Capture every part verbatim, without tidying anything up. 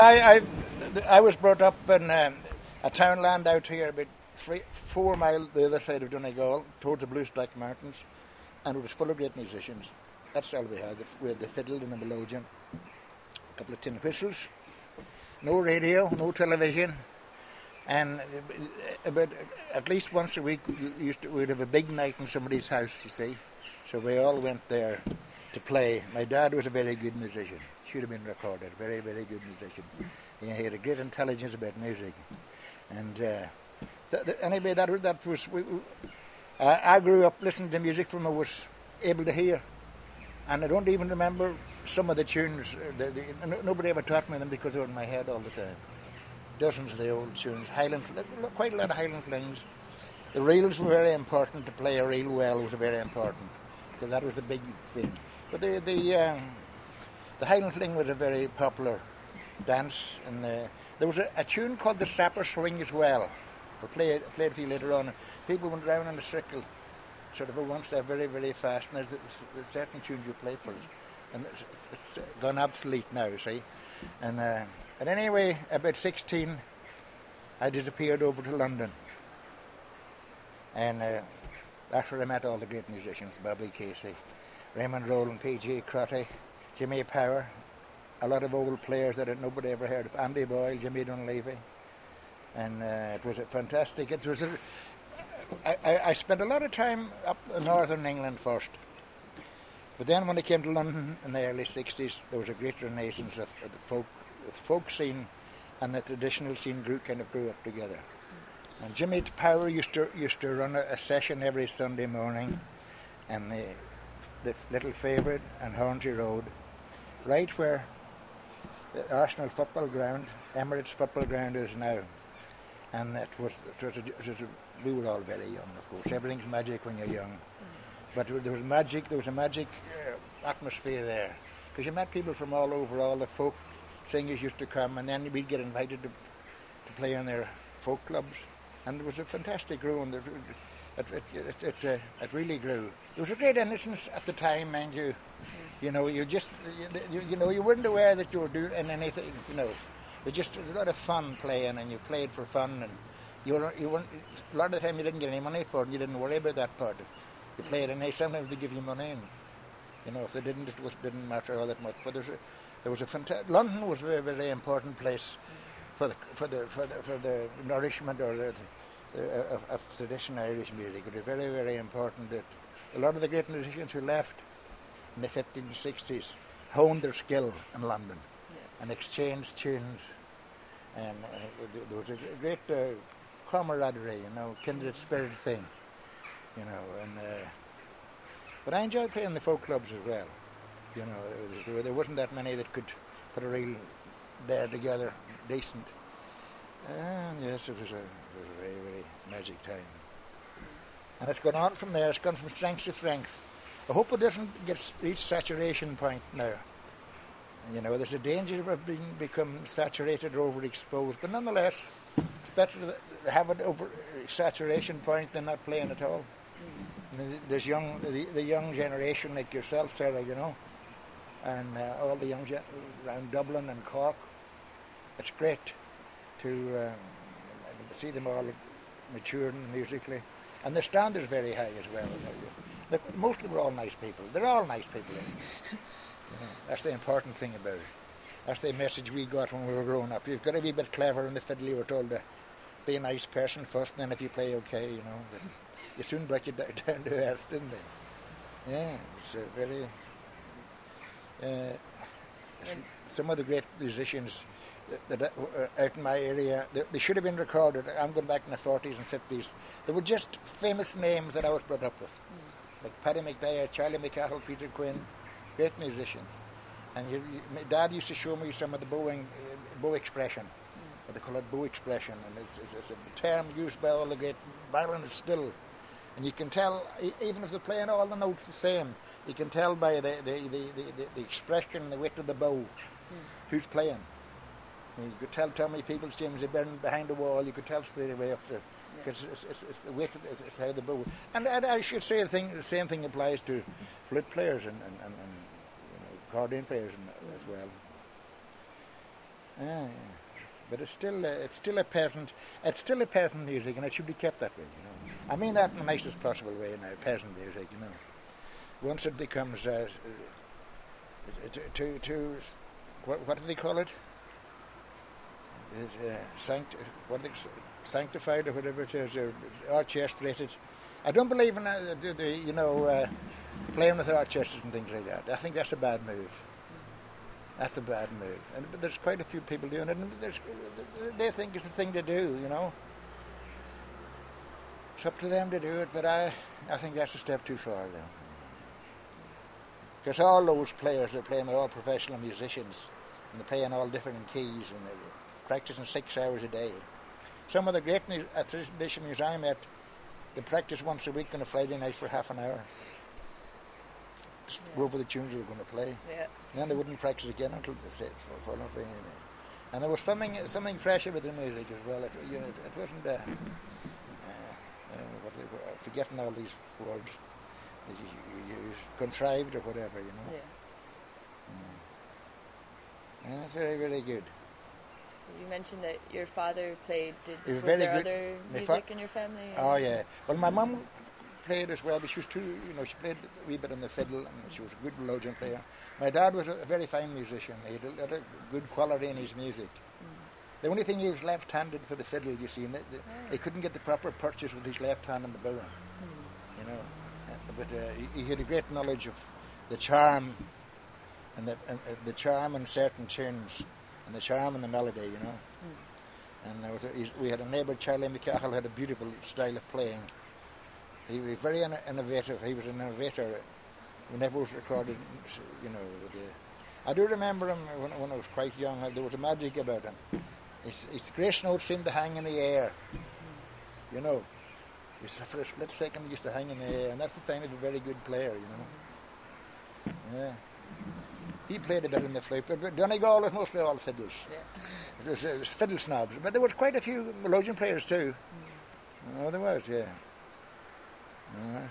I, I, I was brought up in um, a townland out here about three, four miles the other side of Donegal, towards the Blue Stack Mountains, and it was full of great musicians. That's all we had. We had the fiddle and the melodeon, a couple of tin whistles, no radio, no television, and about at least once a week we used to, we'd have a big night in somebody's house, you see. So we all went there to play. My dad was a very good musician. Should have been recorded. Very, very good musician. He had a great intelligence about music. And uh, th- th- anyway, that, that was... We, we, uh, I grew up listening to music from I was able to hear. And I don't even remember some of the tunes. The, the, no, nobody ever taught me them because they were in my head all the time. Dozens of the old tunes. Highland, quite a lot of Highland flings. The reels were very important. To play a reel well was very important. So that was a big thing. But the the um, the Highland Fling was a very popular dance, and uh, there was a, a tune called the Sapper Swing as well. I'll play it, play it for you later on. People went round in a circle, sort of at once. They're very, very fast, and there's, there's certain tunes you play for it, and it's, it's, it's gone obsolete now, see. And uh, and anyway, about sixteen, I disappeared over to London, and uh, that's where I met all the great musicians: Bobby Casey, Raymond Rowland, P G Crotty, Jimmy Power, a lot of old players that had nobody ever heard of, Andy Boyle, Jimmy Dunleavy, and uh, it was a fantastic. It was. A, I, I, I spent a lot of time up in northern England first, but then when I came to London in the early sixties, there was a great renaissance of, of the folk, the folk scene, and the traditional scene grew kind of grew up together. And Jimmy Power used to used to run a, a session every Sunday morning, and the the Little Favourite and Hornsey Road, right where the Arsenal football ground, Emirates football ground is now. And it was, it was, a, it was a, we were all very young, of course. Everything's magic when you're young. But there was magic, there was a magic uh, atmosphere there. Because you met people from all over, all the folk singers used to come, and then we'd get invited to, to play in their folk clubs. And it was a fantastic growing. It, it, it, it, it, uh, it really grew. There was a great innocence at the time, mind you. You know, you just, you, you know, you weren't aware that you were doing anything, you know. It just was a lot of fun playing, and you played for fun, and you were, you weren't, a lot of the time you didn't get any money for it, and you didn't worry about that part. You played, and they sometimes they give you money, and you know, if they didn't, it was, didn't matter all that much. But there was a, there was a fantastic, London was a very, very important place for the for the for the, for the nourishment or the, the uh, of, of traditional Irish music. It was very, very important that a lot of the great musicians who left in the fifties and sixties honed their skill in London. And exchanged tunes, and uh, there was a great uh, camaraderie, you know, kindred spirit thing, you know. And uh, but I enjoyed playing the folk clubs as well, you know. There, there wasn't that many that could put a reel there together, decent. And yes, it was a, it was a very, very magic time. And it's gone on from there. It's gone from strength to strength. I hope it doesn't get reach saturation point now. You know, there's a danger of being become saturated or overexposed, but nonetheless, it's better to have it over saturation point than not playing at all. Mm. There's young, the, the young generation like yourself, Sarah, you know, and uh, all the young gen- around Dublin and Cork. It's great to um, see them all maturing musically, and the standard's very high as well. You know. Most of them are all nice people. They're all nice people. You know, that's the important thing about it. That's the message we got when we were growing up. You've got to be a bit clever in the fiddle. You were told to be a nice person first, and then if you play okay, you know. But you soon break it down to earth, didn't they? Yeah, it's a very... Uh, some of the great musicians that, that are out in my area, they, they should have been recorded. I'm going back in the forties and fifties. They were just famous names that I was brought up with. Mm. Like Paddy McDyer, Charlie McCahill, Peter Quinn. Great musicians, and you, you, my dad used to show me some of the bowing, uh, bow expression, mm. what they call it, bow expression, and it's, it's, it's a term used by all the great violinists still, and you can tell even if they're playing all the notes the same, you can tell by the the, the, the, the, the expression, the weight of the bow, mm. who's playing. And you could tell Tommy Peoples, James Byrne behind the wall. You could tell straight away after. Because it's, it's, it's the weight, it's, it's how the bow. And, and I should say the thing, the same thing applies to flute players and, and, and, and you know, accordion players and, as well. Yeah, yeah. But it's still, uh, it's still a peasant, it's still a peasant music, and it should be kept that way, you know. I mean that in the nicest possible way now, peasant music, you know. Once it becomes, uh, to, to, to what, what do they call it? Is, uh, sanct- what they, sanctified or whatever it is, or orchestrated. I don't believe in, uh, the, the, you know, uh, playing with orchestras and things like that. I think that's a bad move. That's a bad move. And but there's quite a few people doing it, and there's, they think it's the thing to do, you know. It's up to them to do it, but I, I think that's a step too far, though. Because all those players are playing, all professional musicians, and they're playing all different keys, and they're practicing six hours a day. Some of the great mu- tradition I met, they practice once a week on a Friday night for half an hour. Just go over the tunes they were going to play. Yeah. And then they wouldn't practice again until they said for following Friday night. And there was something something fresh about the music as well. It, you know, it, it wasn't, uh, uh, uh, what they were, forgetting all these words that you, you use, contrived or whatever, you know. Yeah. Yeah. Yeah, it's very, very good. You mentioned that your father played. Did, He was was very there good. other My music fa- in your family? Oh, yeah. Well, my mum played as well, but she was too, you know, she played a wee bit on the fiddle, and she was a good melodeon player. My dad was a very fine musician. He had a lot of good quality in his music. Mm. The only thing, he was left-handed for the fiddle, you see, and the, the, oh. he couldn't get the proper purchase with his left hand on the bow, mm. you know. Uh, but uh, he, he had a great knowledge of the charm, and the, and, uh, the charm in certain tunes, and the charm in the melody, you know. Mm. And there was a, he, we had a neighbour, Charlie McCahill, who had a beautiful style of playing. He was very innovative. He was an innovator. He never was recorded, you know. The, I do remember him when, when I was quite young. There was a magic about him. His, his grace notes seemed to hang in the air, you know. He's, for a split second, he used to hang in the air, and that's the sign of a very good player, you know. Yeah. He played a bit in the flute, but Donegal was mostly all fiddles. Yeah. It, was, it was fiddle snobs, but there was quite a few melodeon players too. Mm. Oh, there was, yeah. Uh,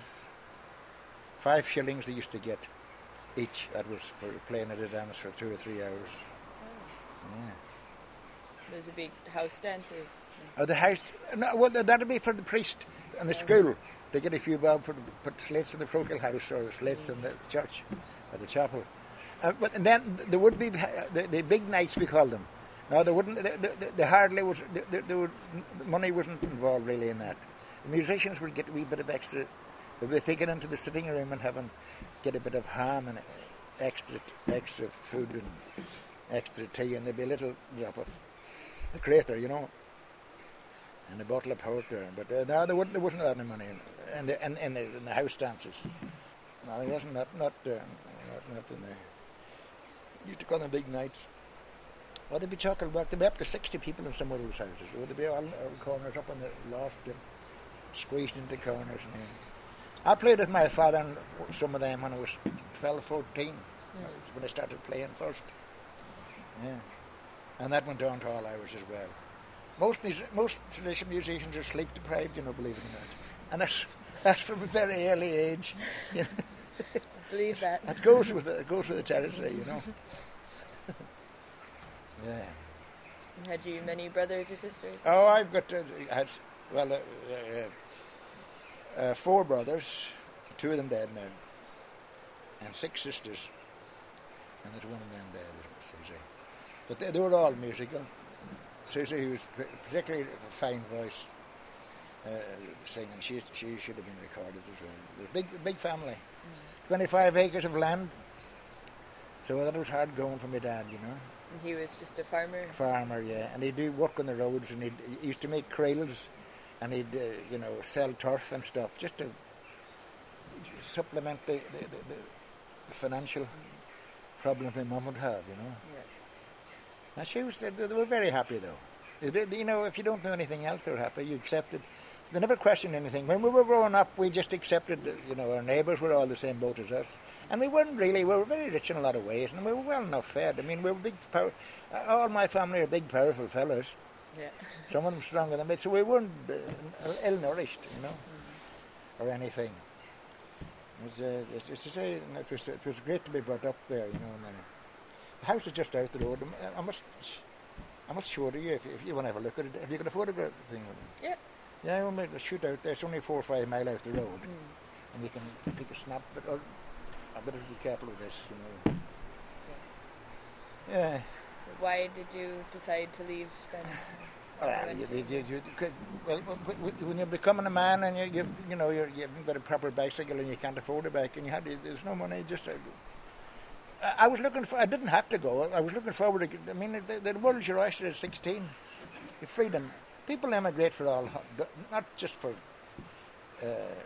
five shillings they used to get each. That was for playing at a dance for two or three hours. Oh. Yeah. There's a big house dances. Oh, the house. No, well, that'd be for the priest and the oh. school. They get a few bob for put slates in the parochial house or the slates mm. in the church or the chapel. Uh, but and then there would be the, the big nights, we call them. No, there wouldn't. The, the, the hardly was. The, the, the money wasn't involved really in that. The musicians would get a wee bit of extra. They'd be taken into the sitting room and having get a bit of ham and extra extra food and extra tea, and there'd be a little drop of the crater, you know, and a bottle of porter. But uh, no, there wasn't there wasn't that much money in, in the in, in the in the house dances. No, there wasn't not not uh, not, not in the. Used to call them big nights. Well, they'd be talking about there'd be up to sixty people in some of those houses. Or they'd be all, all corners up on the loft and squeezed into corners. And I played with my father and some of them when I was twelve, fourteen, mm. when I started playing first. Yeah, and that went on to all hours as well. Most mus- most traditional musicians are sleep deprived, you know, believe it or not, and that's that's from a very early age. You know? I believe that. It goes with the, it goes with the territory, you know. Yeah. Had you many brothers or sisters? Oh, I've got uh, I had well. Uh, uh, Uh, four brothers, two of them dead now, and six sisters, and there's one of them dead, Susie. But they, they were all musical. Susie, who was particularly a fine voice, uh, singing, she she should have been recorded as well. It was a big, big family, mm. twenty-five acres of land, so that was hard going for my dad, you know. And he was just a farmer? Farmer, yeah, and he'd do work on the roads, and he'd, he used to make cradles. And he'd, uh, you know, sell turf and stuff just to supplement the, the, the, the financial problems my mum would have, you know. Yeah. And she was, they were very happy though. They, you know, if you don't know anything else, they're happy. You accepted. They never questioned anything. When we were growing up, we just accepted, you know, our neighbours were all the same boat as us. And we weren't really, we were very rich in a lot of ways, and we were well enough fed. I mean, we were big, power, all my family are big, powerful fellas. Yeah. Some of them stronger than me, so we weren't uh, ill-nourished, you know, mm-hmm. or anything. It was, uh, it's, it's to say, it was, it was great to be brought up there, you know. And, uh, the house is just out the road. I must I must show it to you if, if you want to have a look at it. Have you got a photograph thing with it? Yeah. Yeah, we'll make a shoot out there. It's only four or five mile out the road. Mm. And you can take a snap, but or, I better be careful with this, you know. Yeah. So why did you decide to leave then? Well, you, you, you, you could, well, when you're becoming a man and you, you, you know, you're, you haven't got a proper bicycle and you can't afford a bike and you had, there's no money, just. Uh, I was looking for. I didn't have to go. I was looking forward to. I mean, the, the world's your oyster at sixteen. The freedom. People emigrate for all, not just for uh,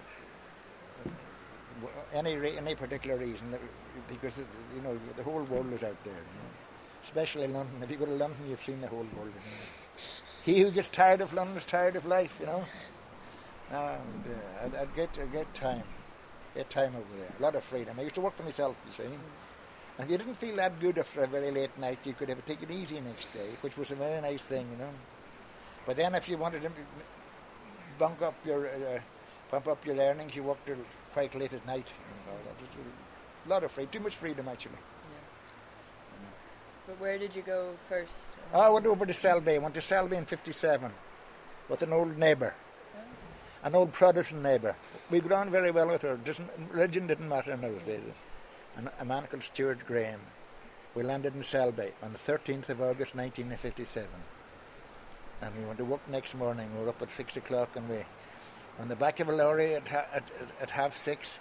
any any particular reason, because you know the whole world is out there. You know, especially London. If you go to London, you've seen the whole world. You know. He who gets tired of London is tired of life. You know. Uh, I'd, I'd get a great time, great time over there. A lot of freedom. I used to work for myself. You see. And if you didn't feel that good after a very late night, you could have it taken easy next day, which was a very nice thing, you know. But then if you wanted to bunk up your, uh, pump up your earnings, you worked till quite late at night. You know, that was a lot of freedom, too much freedom actually. Yeah. Yeah. But where did you go first? Oh, I went over to Selby. I went to Selby in fifty-seven with an old neighbour, oh. an old Protestant neighbour. We got on very well with her. Doesn't, religion didn't matter in those days. And a man called Stuart Graham. We landed in Selby on the thirteenth of August nineteen fifty-seven. And we went to work next morning. We were up at six o'clock and we on the back of a lorry at, ha- at, at half six.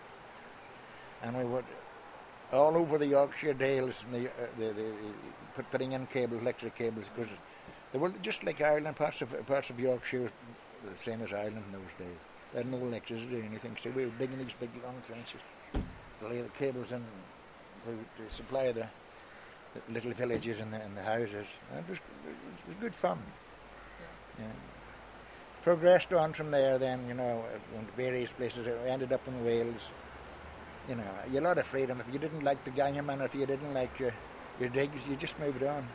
And we were all over the Yorkshire Dales and the, uh, the, the, the, putting in cables, electric cables, because they were just like Ireland. Parts of parts of Yorkshire were the same as Ireland in those days. They had no electricity or anything, so we were digging these big long trenches. Lay the cables in to, to supply the, the little villages and the, and the houses. And it, was, it was good fun. Yeah. Yeah. Progressed on from there then, you know, went to various places. I ended up in Wales. You know, you had a lot of freedom. If you didn't like the gangman, if you didn't like your, your digs, you just moved on.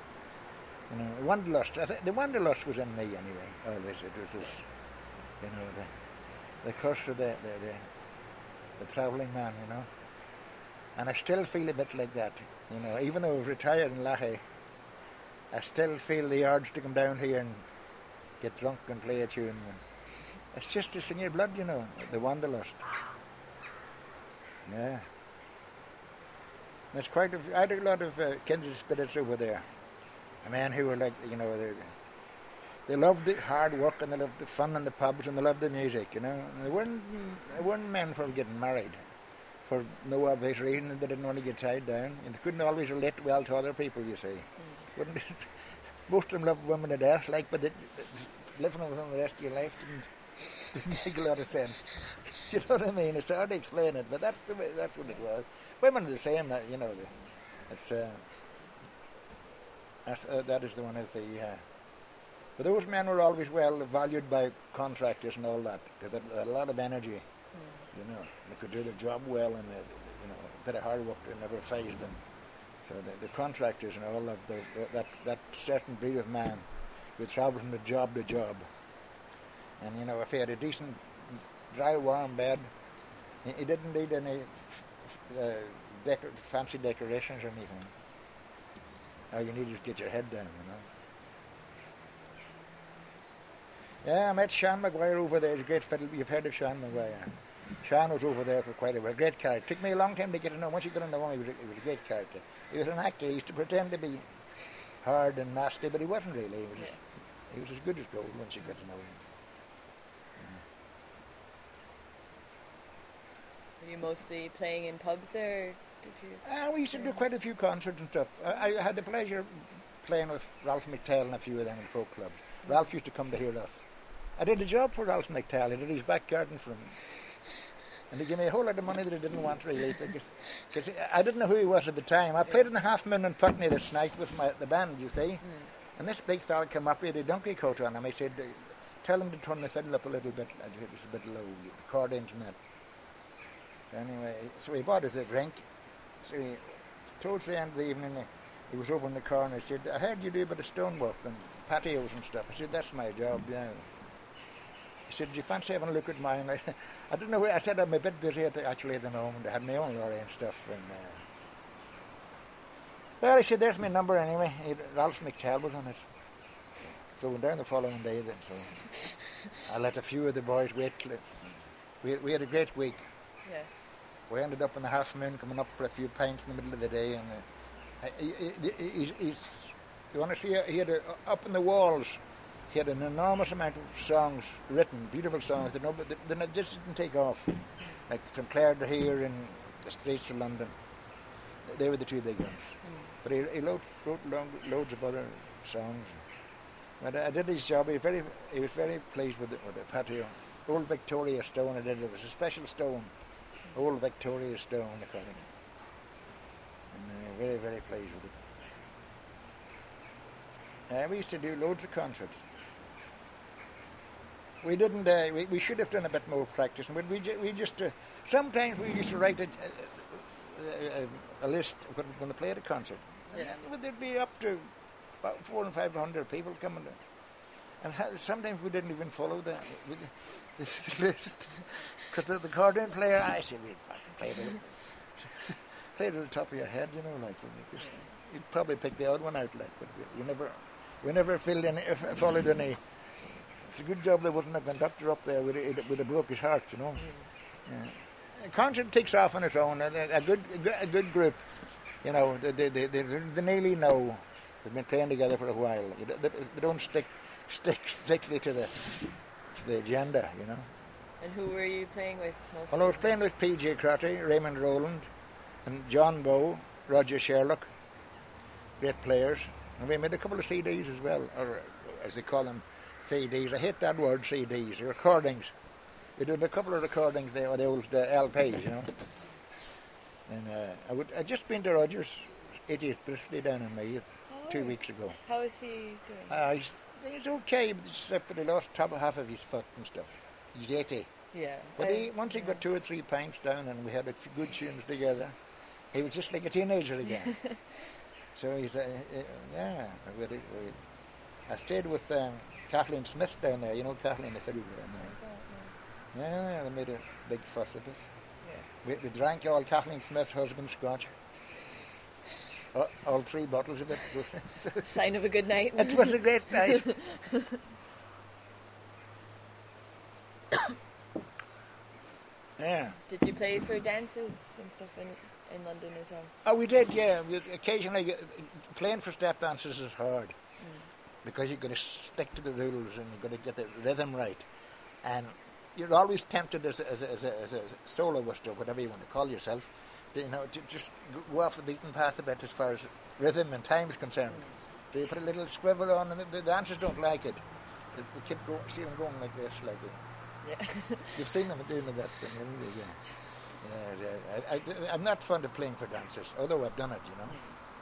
You know, wanderlust. I th- the wanderlust was in me anyway, always. It was this, you know, the, the curse of the, the, the the travelling man, you know. And I still feel a bit like that, you know. Even though I've retired in Lahey, I still feel the urge to come down here and get drunk and play a tune. And it's just it's in your blood, you know, the wanderlust. Yeah. There's quite a, I had a lot of uh, kindred spirits over there. A man who were like, you know, they, they loved the hard work and they loved the fun in the pubs and they loved the music, you know. And they weren't, they weren't men for getting married for no obvious reason. They didn't want to get tied down. And they couldn't always relate well to other people, you see. Mm. Wouldn't most of them loved women to death, like, but they, they, living with them the rest of your life didn't, didn't make a lot of sense. Do you know what I mean? It's hard to explain it, but that's the way, that's what it was. Women are the same, you know. The, it's uh, that's, uh, that is the one of the. Uh, but those men were always well valued by contractors and all that, because they had a lot of energy. Mm. You know, they could do their job well, and they, you know, a bit of hard work that never phased them. So the, the contractors and all of the, the, that that certain breed of man who travel from the job to job, and you know, if he had a decent, dry, warm bed, he, he didn't need any uh, decor- fancy decorations or anything. All you need is get your head down, you know. Yeah, I met Sean Maguire over there. He's a great fiddle. You've heard of Sean Maguire. Sean was over there for quite a while. Great character. Took me a long time to get to know him. Once you got to know him, he was, a, he was a great character. He was an actor. He used to pretend to be hard and nasty, but he wasn't really. He was, yeah. as, he was as good as gold once you got to know him. Yeah. Were you mostly playing in pubs there? Did you? Uh, we used to do quite a few concerts and stuff. I, I had the pleasure of playing with Ralph McTell and a few of them in folk clubs. Mm-hmm. Ralph used to come to hear us. I did a job for Ralph McTell. I did his back garden for him. And he gave me a whole lot of money that I didn't want really, because I didn't know who he was at the time. I played in the Half Moon in Putney this night with my, the band, you see. Mm. And this big fella came up, he had a donkey coat on him. I said, tell him to turn the fiddle up a little bit. It was a bit low, the chord ends and that. Anyway, so he bought us a drink. So he, towards the end of the evening, he was over in the corner. He said, I heard you do a bit of stonework and patios and stuff. I said, that's my job, yeah. He said, do you fancy having a look at mine? I, I didn't know. I said, I'm a bit busy at the, actually at the moment. I had my own lorry and stuff. And, uh, well, he said, there's my number anyway. He, Ralph McTell was on it. So went down the following day then. So I let a few of the boys wait. Till it, we we had a great week. Yeah. We ended up in the Half Moon, coming up for a few pints in the middle of the day, and uh, he, he, he, he's, you want to see? He had a, up in the walls. He had an enormous amount of songs written, beautiful songs that, no, that, that just didn't take off. Like from Clare to here in the streets of London. They were the two big ones. Mm. But he, he wrote, wrote long, loads of other songs. But I did his job. He was very, he was very pleased with the, with the patio. Old Victoria stone I did. It was a special stone. Old Victoria stone, they call it. And they were very, very pleased with it. Uh, we used to do loads of concerts. We didn't, uh, we, we should have done a bit more practice. But we, we just, uh, sometimes we used to write a, a, a, a list of what we're going to play at a concert. Yeah. And then there'd be up to about four and five hundred people coming to. And sometimes we didn't even follow that this list. Because the, the accordion player, I said, we'd play to, the, play to the top of your head, you know, like, you just, you'd probably pick the odd one out, like, but we, we never, we never filled any, followed any. It's a good job there wasn't a conductor up there with a, with a broke his heart, you know. Yeah. A concert takes off on its own. A, a good, a good group, you know, they, they, they, they, they nearly know. They've been playing together for a while. They, they don't stick, stick strictly to the, to the agenda, you know. And who were you playing with mostly? Well, I was playing with P J Crotty, Raymond Rowland, and John Bowe, Roger Sherlock, great players. And we made a couple of C Ds as well, or as they call them, C Ds. I hate that word, C Ds, recordings. We did a couple of recordings there, the old uh, L Ps, you know. And uh, I would, I'd just been to Roger's eightieth birthday down in Meath oh, two weeks ago. How is he doing? Uh, he's, he's okay, but he lost top half of his foot and stuff. He's eighty. Yeah. But I, he, once he yeah. got two or three pints down and we had a few good tunes together, he was just like a teenager again. So he's, uh, uh, yeah. We, we, I stayed with um, Kathleen Smith down there. You know Kathleen, the fiddle down there. Yeah, they made a big fuss of us. Yeah. We, we drank all Kathleen Smith's husband's scotch. All, all three bottles of it. Sign of a good night. It was a great night. Yeah. Did you play for dances and stuff in, in London as well? Oh, we did, yeah. We occasionally, playing for step dances is hard mm. because you've got to stick to the rules and you've got to get the rhythm right. And you're always tempted as a, as a, as a, as a soloist or whatever you want to call yourself, to, you know, to just go off the beaten path a bit as far as rhythm and time is concerned. Mm. So you put a little squivel on, and the, the dancers don't like it. They, they keep going, see them going like this, like it. Yeah. You've seen them doing that thing, haven't you? Yeah. Yeah, yeah. I, I, I'm not fond of playing for dancers, although I've done it, you know.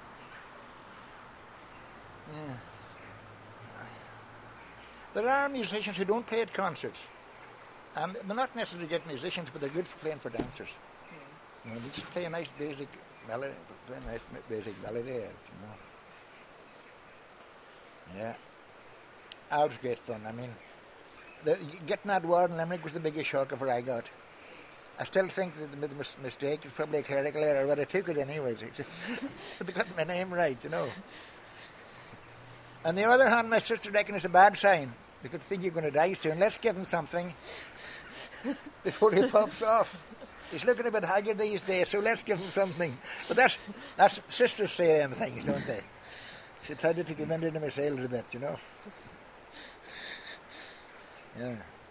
Yeah. There are musicians who don't play at concerts. And they're not necessarily good musicians, but they're good for playing for dancers. Mm. You know, they just play a nice basic melody, play a nice basic melody, you know. Yeah. That was great fun. I mean, the, getting that word in Limerick was the biggest shock ever I got. I still think that the, the mistake was probably a clerical error, but I took it anyways. But they got my name right, you know. On the other hand, my sister reckons it's a bad sign, because I think you're going to die soon. Let's give him something before he pops off. He's looking a bit haggard these days, so let's give him something. But that's, that's sisters say them things, don't they? She tried to take him into my sales a bit, you know. Yeah.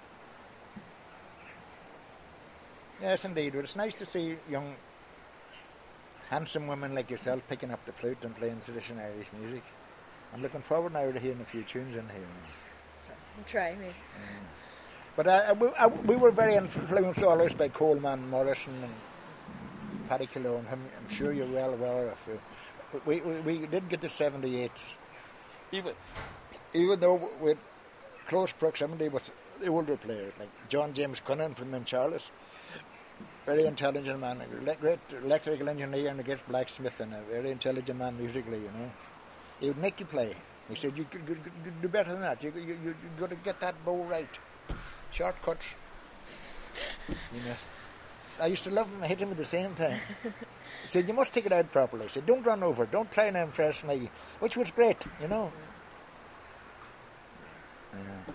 Yes, indeed. Well, it's nice to see young, handsome women like yourself picking up the flute and playing traditional Irish music. I'm looking forward now to hearing a few tunes in here. I'll try, maybe. Yeah. But I, I, we, I, we were very influenced always by Coleman, Morrison, and Paddy Cologne. I'm, I'm sure you're well aware of. Uh, we, we we did get the seventy-eights, even even though with close proximity with the older players like John James Cunningham from Mincharles, very intelligent man, a great electrical engineer and a great blacksmith, and a very intelligent man musically. You know, he would make you play. He said, "You could, could, could do better than that. You you you got to get that bow right." Shortcuts. You know, I used to love him and hit him at the same time. He said, "You must take it out properly." He said, "Don't run over. Don't try and impress me," which was great, you know. Yeah.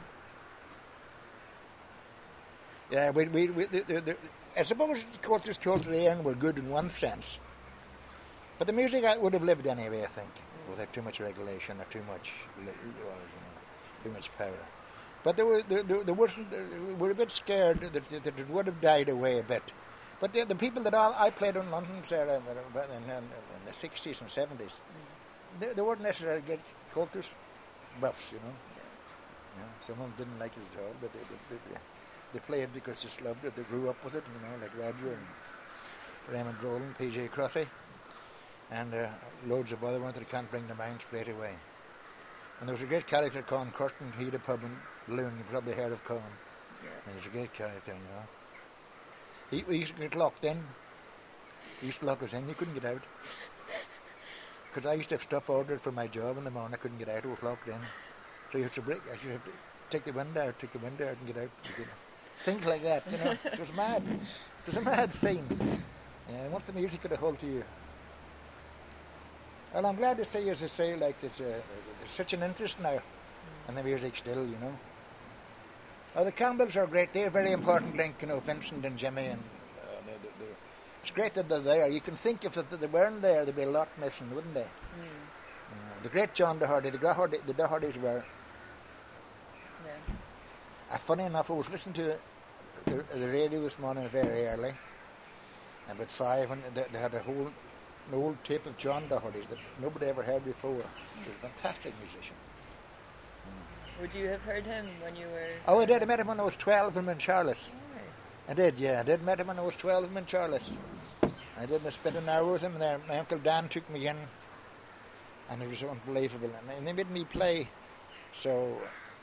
Yeah, we, we, we the, the, the, I suppose cultures told to the end were good in one sense, but the music would have lived anyway, I think, without too much regulation or too much, you know, too much power. But there, were, there, there wasn't. We were a bit scared that, that it would have died away a bit. But the, the people that all, I played in London, Sarah, in, in, in the sixties and seventies, mm. they, they weren't necessarily good cultures buffs, you know. Yeah. Yeah, some of them didn't like it at all, but they, they, they, they played because they just loved it. They grew up with it, you know, like Roger and Raymond Rowland, P J Crotty, and uh, loads of other ones that I can't bring to mind straight away. And there was a great character, Con Curtin. He had a pub in Balloon. You've probably heard of Con. Yeah. And he was a great character, you know. He, we used to get locked in. He used to lock us in. You couldn't get out. Because I used to have stuff ordered for my job in the morning. I couldn't get out. I was locked in. So you had to break. I should have to take the window out, take the window out and get out. Things like that, you know. It was mad. It was a mad thing. Yeah, once the music got a hold of you. Well, I'm glad to see, as I say, like that, uh, there's such an interest now in the music still, you know. Oh, the Campbells are great. They're a very important link, you know, Vincent and Jimmy. And uh, they, they, they, it's great that they're there. You can think if they weren't there, there'd be a lot missing, wouldn't they? Mm. Uh, the great John Doherty, the Doherty, the Dohertys were... Yeah. Uh, funny enough, I was listening to the, the radio this morning very early, about five, and they, they had a whole... an old tape of John Doherty's that nobody ever heard before. He was a fantastic musician. Mm. Would you have heard him when you were... Oh, I did. I met him when I was twelve in Charles. Oh, right. I did, yeah. I did. Met him when I was twelve in Charles. I did. I spent an hour with him there. My Uncle Dan took me in, and it was unbelievable. And they made me play. So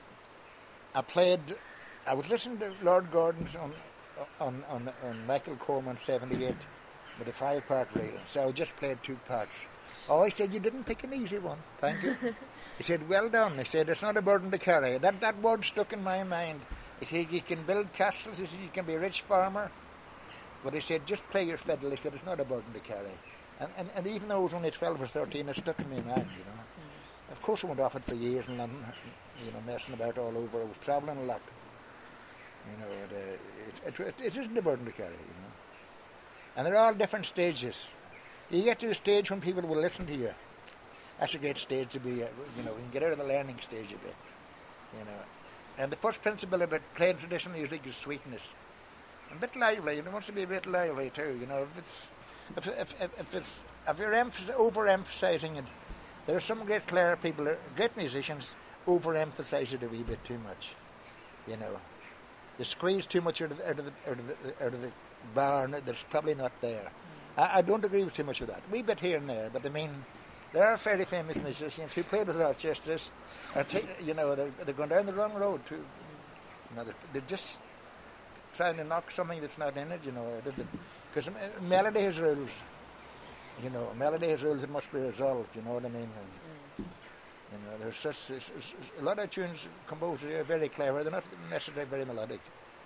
I played... I was listening to Lord Gordon's on, on, on, on Michael Coleman seventy-eight. With a five-part reel, so I just played two parts. Oh, he said, you didn't pick an easy one, thank you. He said, well done. He said, it's not a burden to carry. That that word stuck in my mind. He said, you can build castles, he said, you can be a rich farmer. But he said, just play your fiddle. He said, it's not a burden to carry. And, and, and even though I was only twelve or thirteen, it stuck in my mind, you know. Mm. Of course I went off it for years in London, you know, messing about all over. I was travelling a lot. You know, it, uh, it, it, it isn't a burden to carry, you know. And they're all different stages. You get to a stage when people will listen to you. That's a great stage to be, uh, you know, you can get out of the learning stage a bit, you know. And the first principle about playing traditional music is sweetness. A bit lively, and it wants to be a bit lively too, you know. If it's, if, if, if, if it's, if you're emph- overemphasizing it, there are some great clever people, great musicians, overemphasize it a wee bit too much, you know. They squeeze too much out of the, out of the, out of the, out of the bar that's probably not there. Mm. I, I don't agree with too much of that. A wee bit here and there, but I mean, there are fairly famous musicians who played with orchestras, or t- you know, they're, they're going down the wrong road too. You know, they're, they're just trying to knock something that's not in it, you know, because melody has rules. You know, melody has rules that must be resolved, you know what I mean? And, mm. You know, there's such it's, it's, a lot of tunes composed are very clever. They're not necessarily very melodic,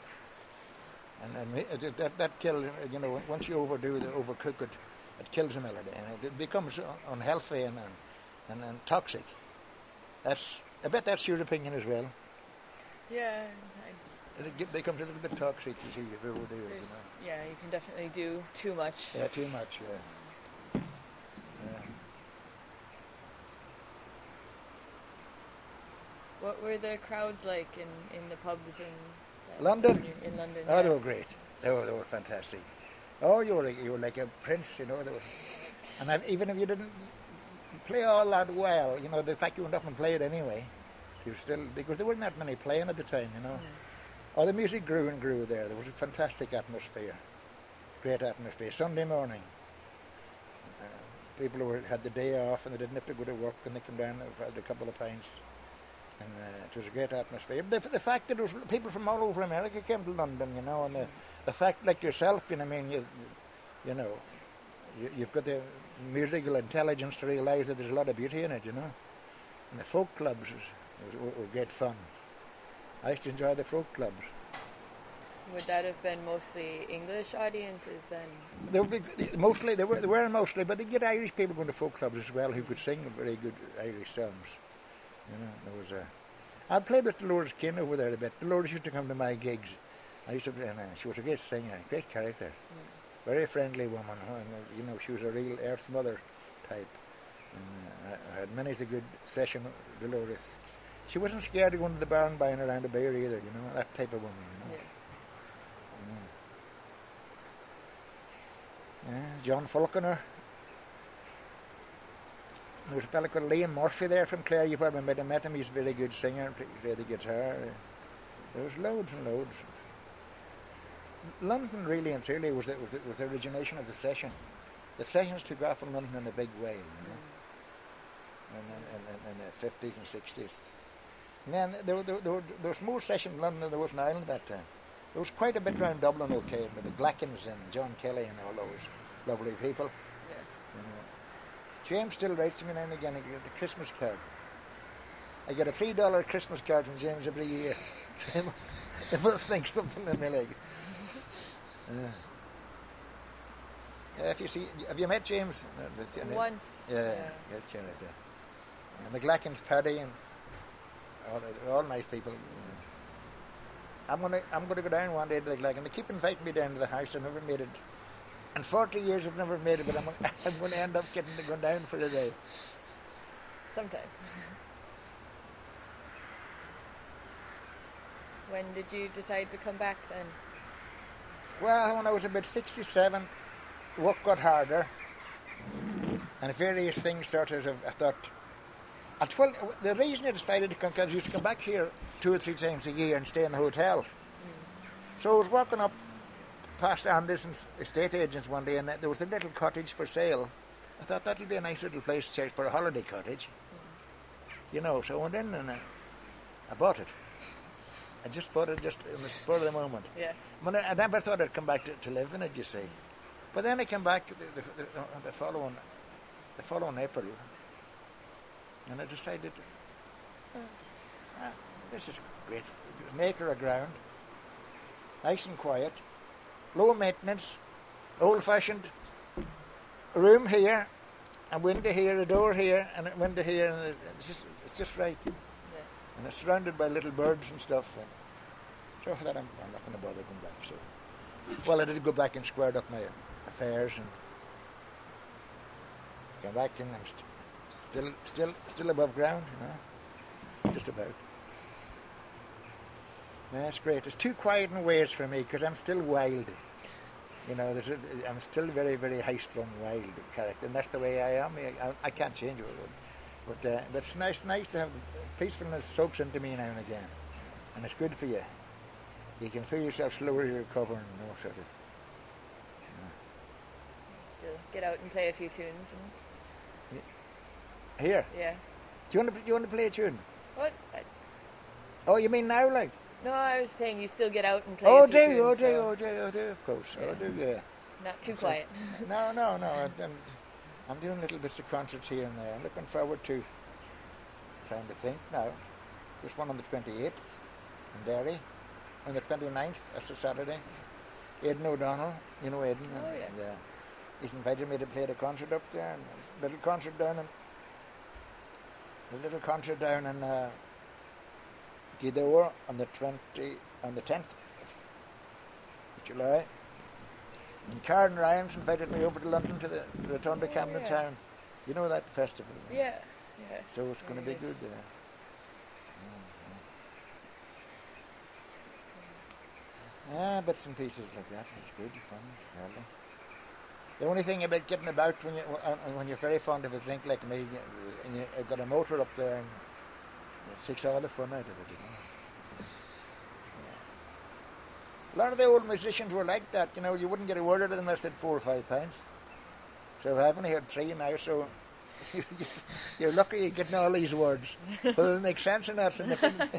and and it, that that kills. You know, once you overdo the overcook it, it kills the melody, and it, it becomes unhealthy and, and and toxic. That's I bet that's your opinion as well. Yeah. I, it becomes a little bit toxic to see if you overdo it. You know. Yeah, you can definitely do too much. Yeah, too much. Yeah. Yeah. What were the crowds like in, in the pubs in uh, London? In London, oh, yeah. They were great. They were they were fantastic. Oh, you were like, you were like a prince, you know. There was, and I've, even if you didn't play all that well, you know, the fact you went up and played anyway, you still because there weren't that many playing at the time, you know. Mm. Oh, the music grew and grew there. There was a fantastic atmosphere, great atmosphere. Sunday morning, uh, people who were, had the day off and they didn't have to go to work, and they came down and had a couple of pints. And uh, it was a great atmosphere. The, the fact that it was people from all over America came to London, you know, and the, the fact, like yourself, you know, I mean, you, you know, you, you've got the musical intelligence to realise that there's a lot of beauty in it, you know. And the folk clubs was, was, were great fun. I used to enjoy the folk clubs. Would that have been mostly English audiences then? They were, mostly, they were, they were mostly, but they get Irish people going to folk clubs as well who could sing very good Irish songs. You know, there was a, I played with Dolores Keane over there a bit. Dolores used to come to my gigs. I used to, and uh, she was a great singer, great character, mm. very friendly woman. And, uh, you know, she was a real Earth Mother type. And, uh, I, I had many a good session with Dolores. She wasn't scared to go into the bar and buying around a beer either. You know, that type of woman. You know. Yeah. Yeah, John Falconer. There was a fellow called Liam Murphy there from Clare. You probably might have met him. He's a very good singer, played the guitar. There was loads and loads. London really and truly was the, was, the, was the origination of the session. The sessions took off in London in a big way, you know, mm. in, in, in, in the fifties and sixties. And then there, there, there, there was more sessions in London than there was in Ireland at that time. There was quite a bit around Dublin, okay, with the Glackens and John Kelly and all those lovely people. Yeah. You know. James still writes to me now and again. I get a Christmas card. I get a three dollar Christmas card from James every year. They must, they must think something in me like. Uh, if you see, have you met James? Once. Yeah, yeah. Yes, Janet, yeah. And the Glackens, Paddy, and all, all nice people. Yeah. I'm gonna, I'm gonna go down one day to the Glacken. They keep inviting me down to the house. I've never made it. In forty years, I've never made it, but I'm, I'm going to end up getting to go down for the day. Sometime. When did you decide to come back then? Well, when I was about sixty-seven, work got harder, and various things sort of, I thought, I told, the reason I decided to come, because I used to come back here two or three times a year and stay in the hotel. Mm. So I was working up past Anderson's estate agents one day, and there was a little cottage for sale. I thought that'll be a nice little place to for a holiday cottage. Mm. You know, so I went in and I, I bought it. I just bought it just in the spur of the moment. Yeah. But I, I never thought I'd come back to, to live in it, you see. But then I came back the, the, the, the following the following April, and I decided, uh, ah, this is great. An acre of ground, nice and quiet, low maintenance, old-fashioned room here, a window here, a door here, and a window here, and it's just it's just right. Yeah. And it's surrounded by little birds and stuff. And so I thought I'm, I'm not going to bother going back. So, well, I did go back and squared up my affairs and came back, and I'm st- still, still, still above ground, you know, just about. That's great. It's too quiet in ways for me because I'm still wild. You know, there's a, I'm still very, very high-strung, wild character, and that's the way I am. I, I, I can't change it. But, uh, but it's nice, nice to have peacefulness soaks into me now and again, and it's good for you. You can feel yourself slowly recovering and all sort of. Still get out and play a few tunes. And... Here? Yeah. Do you want to? Do you want to play a tune? What? I... Oh, you mean now, like? No, I was saying you still get out and play oh, a few do, tunes. Oh, do, so... oh, do, oh, do, of course. Yeah. Oh, do, yeah. Not too so, quiet. no, no, no. I'm, I'm doing little bits of concerts here and there. I'm looking forward to, trying to think now. There's one on the twenty-eighth in Derry. On the twenty-ninth, that's a Saturday. Aidan O'Donnell, you know Aidan. Oh, yeah. And, uh, he's invited me to play the concert up there. And a little concert down in, a little concert down in uh, Gweedore on the twenty, on the tenth of July. And Karen Ryan's invited me over to London to the Rotunda oh, Camden yeah. Town. You know that festival? Yeah, yeah. So it's going to be good there. Ah, bits and pieces like that. It's good fun, really. The only thing about getting about when you uh, when you're very fond of a drink like me, and you've got a motor up there, and it takes all the fun out of it. You know? Yeah. A lot of the old musicians were like that. You know, you wouldn't get a word out of them unless they had four or five pints. So I've only had three now. So you're lucky you're getting all these words. Whether they make sense or not, significant.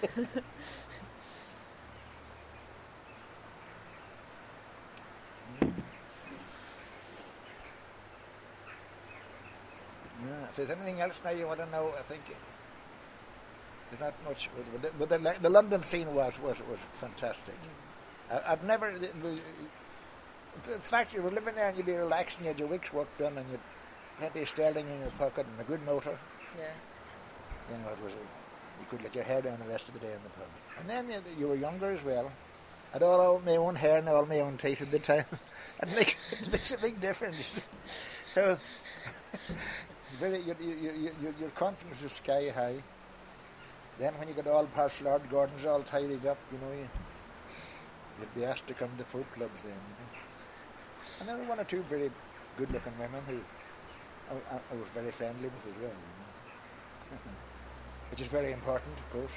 If there's anything else now you want to know, I think there's not much. But the, the, the London scene was was was fantastic. Mm. I, I've never. The, the, the fact you were living there and you'd be relaxed and you had your week's work done and you had the sterling in your pocket and a good motor. Yeah. You know, it was a You could let your hair down the rest of the day in the pub. And then you, you were younger as well. I had all my own hair and all my own teeth at the time. It, make, it makes a big difference. So very, you, you, you, you, your confidence is sky high. Then when you get all past Lord Gordon's all tidied up, you know, you, you'd be asked to come to folk clubs then, you know. And there were one or two very good-looking women who I, I was very friendly with as well, you know. Which is very important, of course.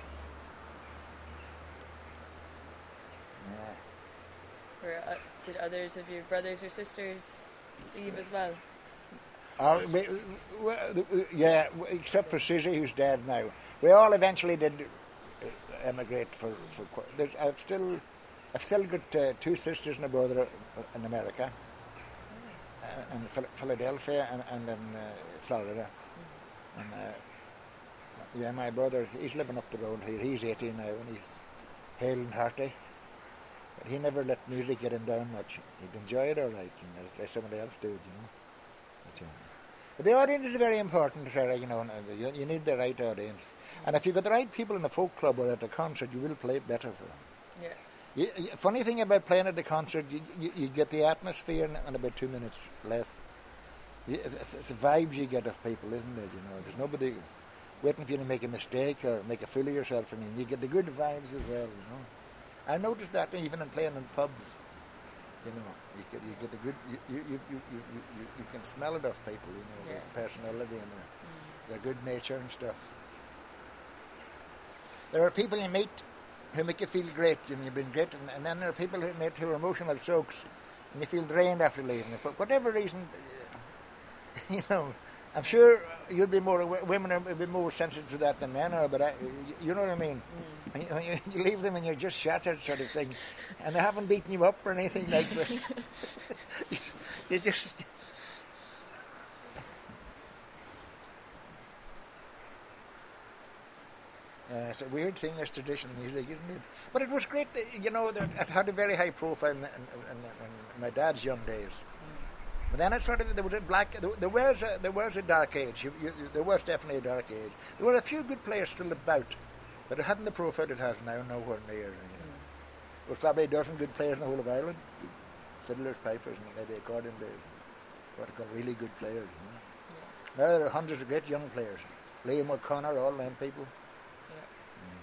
Yeah. Or, uh, did others of your brothers or sisters leave as well? Uh, we, we, yeah, except for Susie, who's dead now. We all eventually did emigrate for. for there's, I've still, I've still got uh, two sisters and a brother in America, uh, in Philadelphia and, and in uh, Florida. Mm-hmm. And uh, yeah, my brother, he's living up the road here. He's eighty now, and he's hale and hearty. But he never let music get him down much. He'd enjoy it all right, you know, like somebody else did, you know. But, uh, but the audience is very important, Sarah, you know. You, you need the right audience. And if you've got the right people in the folk club or at the concert, you will play it better for them. Yeah. You, you, funny thing about playing at the concert, you, you, you get the atmosphere in, in about two minutes less. You, it's, it's, it's the vibes you get of people, isn't it? You know, there's nobody waiting for you to make a mistake or make a fool of yourself. I mean, you get the good vibes as well, you know. I noticed that even in playing in pubs, you know, you get you get the good, you you you you, you, you, you can smell it off people, you know, yeah. their personality and their, mm. their good nature and stuff. There are people you meet who make you feel great, and you've been great, and, and then there are people who you meet who are emotional soaks, and you feel drained after leaving. For whatever reason, you know, I'm sure you'll be more, women will be more sensitive to that than men are, but I, you know what I mean? Mm. And you, you leave them and you're just shattered, sort of thing, and they haven't beaten you up or anything like that. You just. Uh, it's a weird thing, this traditional music, isn't it? But it was great, you know, it had a very high profile in, in, in, in my dad's young days. But then it sort of, there was a black, there, there was a, there was a dark age. You, you, there was definitely a dark age. There were a few good players still about, but it hadn't the profile it has now, nowhere near. You know, mm. There was probably a dozen good players in the whole of Ireland, fiddlers, pipers, and maybe accordion players, what I call really good players. You know? Yeah. Now there are hundreds of great young players. Liam O'Connor, all them people. Yeah. Mm.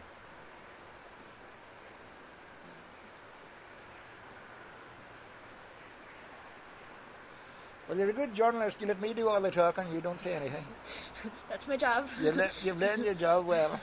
Well, you're a good journalist. You let me do all the talking. You don't say anything. That's my job. You le- you've learned your job well.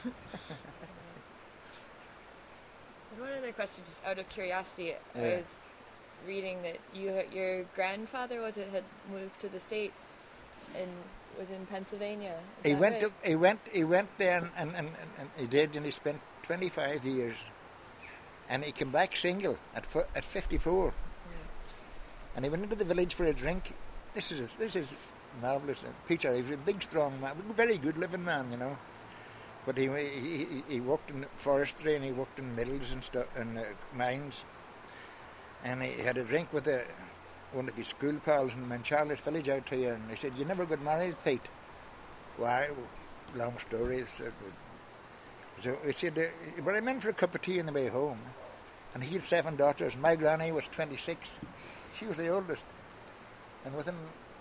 And one other question, just out of curiosity, Yeah. I was reading that you, your grandfather was it had moved to the States and was in Pennsylvania. Is He that went. right? To, he went. He went there, and, and, and, and he did, and he spent twenty-five years, and he came back single at f- at fifty-four, mm. and he went into the village for a drink. This is this is marvelous. Peter, he was a big, strong man, very good-living man, you know. But he he he worked in forestry and he worked in mills and stuff and uh, mines, and he had a drink with a, one of his school pals in Mancharles village out here, and he said, "You never got married, Pete?" Why? Long stories. So he said, uh, "But I went for a cup of tea on the way home, and he had seven daughters. My granny was twenty-six; she was the oldest." And within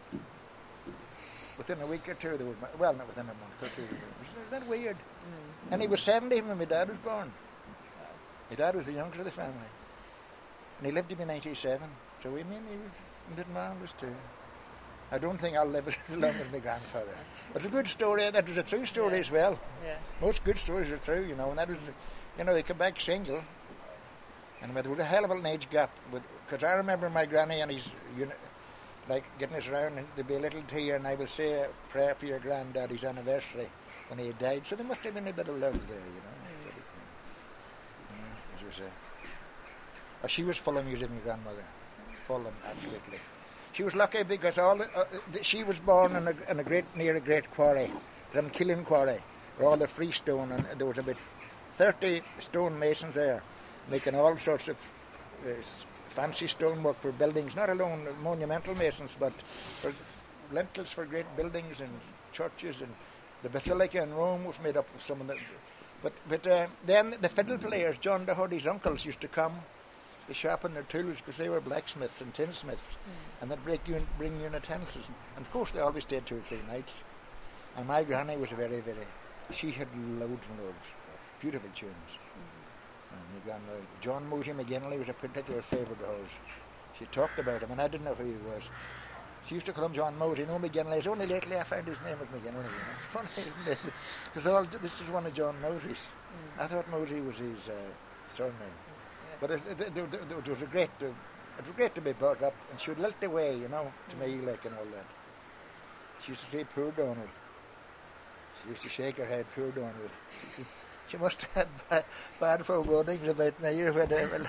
within a week or two, they were well, not within a month or two. Isn't that weird? Mm. And he was seventy when my dad was born. Wow. My dad was the youngest of the family, and he lived to be ninety-seven. So I mean, he was did marvelous too. I don't think I'll live as long as my grandfather. But it's a good story. That was a true story yeah. as well. Yeah. Most good stories are true, you know. And that was, you know, he came back single, and there was a hell of an age gap. Because I remember my granny and his. You know, like getting us around and there'd be a little tea and I will say a prayer for your granddaddy's anniversary when he had died. So there must have been a bit of love there, you know. Mm. Sort of thing. Yeah, as we say. Oh, she was full of music, my grandmother. Full of, absolutely. She was lucky because all the, uh, the, she was born in a, in a great near a great quarry, the Killeen Quarry, where all the freestone, and there was about thirty stone masons there, making all sorts of uh, fancy stonework for buildings, not alone monumental masons, but for lintels for great buildings and churches. And the Basilica in Rome was made up of some of the But but uh, then the fiddle players, John Doherty's uncles, used to come to sharpen their tools because they were blacksmiths and tinsmiths, mm. and they'd break un- bring utensils. And of course, they always stayed two or three nights. And my granny was very, very. She had loads and loads of beautiful tunes. Mm. And my grandmother, John Mosey McGinley, was a particular favourite of hers. She talked about him, and I didn't know who he was. She used to call him John Mosey. No, McGinley. It's only lately I found his name was McGinley. You know? It's funny, isn't it? Because all this is one of John Mosey's. Mm. I thought Mosey was his uh, surname. Yeah. But it, it, it, it, it was a great, uh, it was great to be brought up, and she would lilt away, you know, to mm. me, like and all that. She used to say, "Poor Donald." She used to shake her head, "Poor Donald." She, said, she must have had bad, bad forebodings about me or whatever.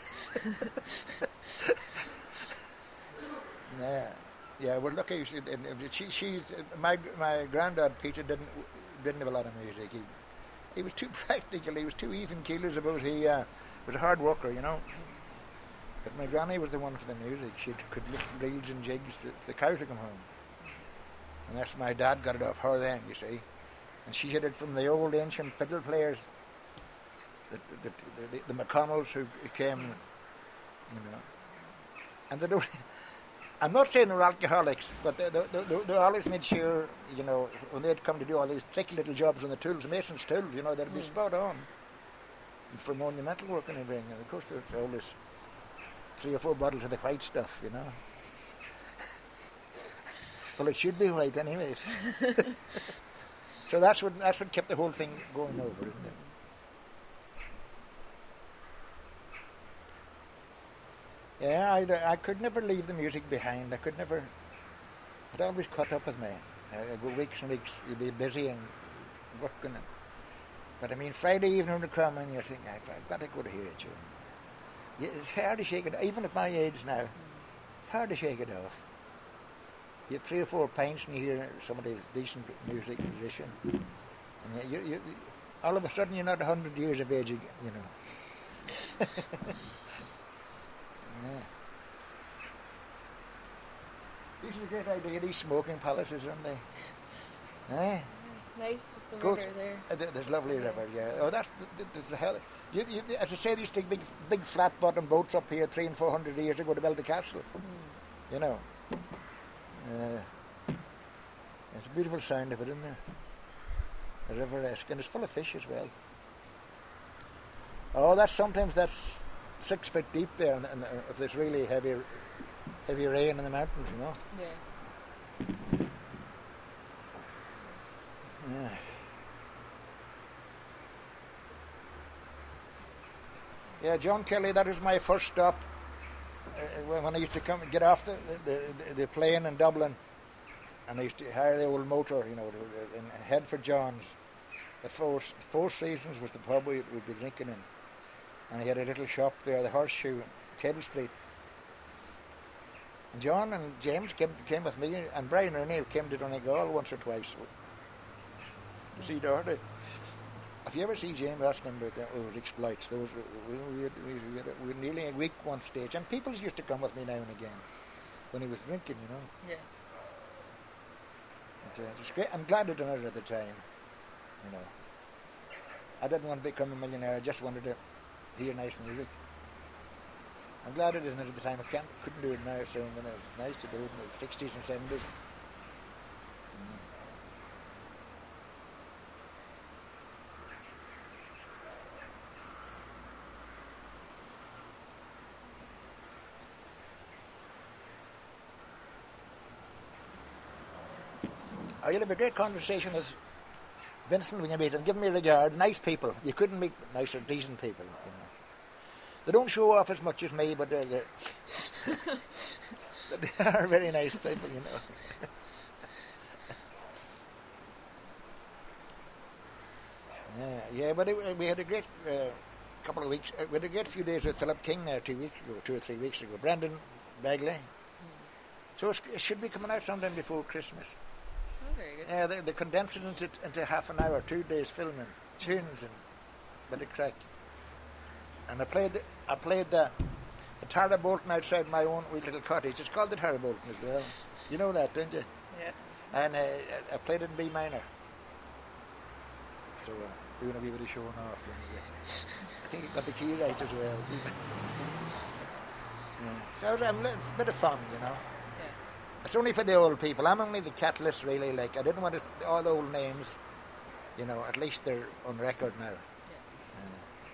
Yeah. Yeah, well, look, she, she, she's my my granddad Peter didn't didn't have a lot of music. He he was too practical. He was too even keelers about. He uh, was a hard worker, you know. But my granny was the one for the music. She could lift reels and jigs to the cows to come home, and that's my dad got it off her then, you see. And she had it from the old ancient fiddle players, the the the, the, the McConnells who came, you know, and they don't. I'm not saying they were alcoholics, but they, they, they, they always made sure, you know, when they'd come to do all these tricky little jobs on the tools, mason's tools, you know, they'd be mm. spot on for monumental work and everything. And of course, there's always three or four bottles of the white stuff, you know. Well, it should be white, anyways. So that's what that's what kept the whole thing going over, isn't it? Yeah, I, I could never leave the music behind. I could never. It always caught up with me. I'd go weeks and weeks. You'd be busy and working. And, but I mean, Friday evening would come and you think, I've, I've got to go to hear a tune. Yeah, it's hard to shake it. Even at my age now, hard to shake it off. You have three or four pints and you hear somebody decent music musician, and you, you, you, all of a sudden you're not a hundred years of age, you know. Yeah. These are a great idea, these smoking palaces, aren't they? Eh? It's nice with the river there. Uh, there's lovely yeah. river, yeah. Oh, that's the, the, the hell. You, you, as I say, these big, big, big flat-bottom boats up here, three and four hundred years ago to build the castle. Mm. You know. Uh, there's a beautiful sound of it, isn't there? The river-esque, and it's full of fish as well. Oh, that's sometimes that's six feet deep there, and, and uh, if there's really heavy, heavy rain in the mountains, you know. Yeah. Yeah. Yeah, John Kelly. That was my first stop uh, when I used to come get off the, the the the plane in Dublin, and I used to hire the old motor, you know, and head for John's. The Four, Four Seasons was the pub we would be drinking in. And he had a little shop there, the Horseshoe, Cable Street. And John and James came came with me, and Brian Rooney came to Donegal once or twice to see Doherty. If you ever see James asking him about that, those exploits, those we, we, had, we, we, had, we had nearly a week one stage, and people used to come with me now and again when he was drinking, you know. Yeah. And, uh, it was great. I'm glad I'd done it at the time, you know. I didn't want to become a millionaire. I just wanted to hear nice music. I'm glad I did it at the time. I can't, couldn't do it now, so when it was nice to do it in the sixties and seventies. Mm. Oh, you'll have a great conversation with Vincent when you meet him. Give him your regards. Nice people. You couldn't meet nicer, decent people, you know. They don't show off as much as me, but they're, they're they are very nice people, you know. yeah, yeah, but it, we had a great uh, couple of weeks. Uh, we had a great few days with Philip King there two weeks ago, two or three weeks ago. Brendan Begley. Mm. So it's, it should be coming out sometime before Christmas. Oh, very good. Yeah, they, they condensed it into, into half an hour, two days filming, tunes and bit of crack. And I played I played the, the Tara Bolton outside my own wee little cottage. It's called the Tara Bolton as well. You know that, don't you? Yeah. And uh, I played it in B minor. So uh, doing a wee bit of showing off. You know, I think he got the key right as well. Yeah. So it's a bit of fun, you know. Yeah. It's only for the old people. I'm only the catalyst, really. Like, I didn't want to, all the old names, you know, at least they're on record now. Yeah. Uh,